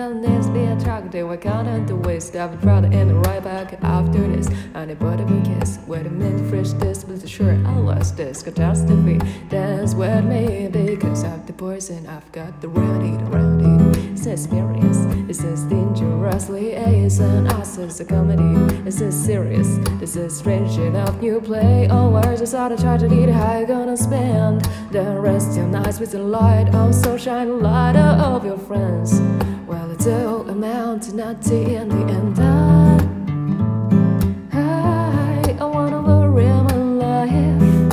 that needs to be attractive. I can't do waste. I've brought in the right back after this. Anybody but kiss. Wait a minute, fresh this, but sure I lost this catastrophe. Dance with me because of the poison. I've got the remedy around it. It's experience. This is dangerously it's an us, it's a comedy. This is serious. This is strange enough new play. Oh, where's this other tragedy? How you gonna spend the rest of your nights with the light? Oh, so shine the light of your friends. Well, it all amount to nothing in the end. I wanna worry my life.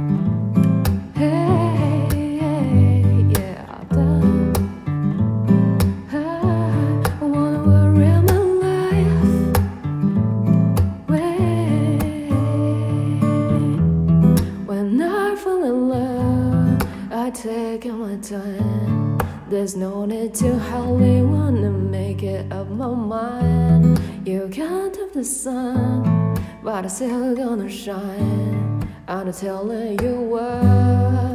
Hey, yeah, I wanna worry my life. When I fall in love, I take my time. There's no need to hardly wanna make it up my mind. You can't have the sun, but I'm still gonna shine. I'm telling you what.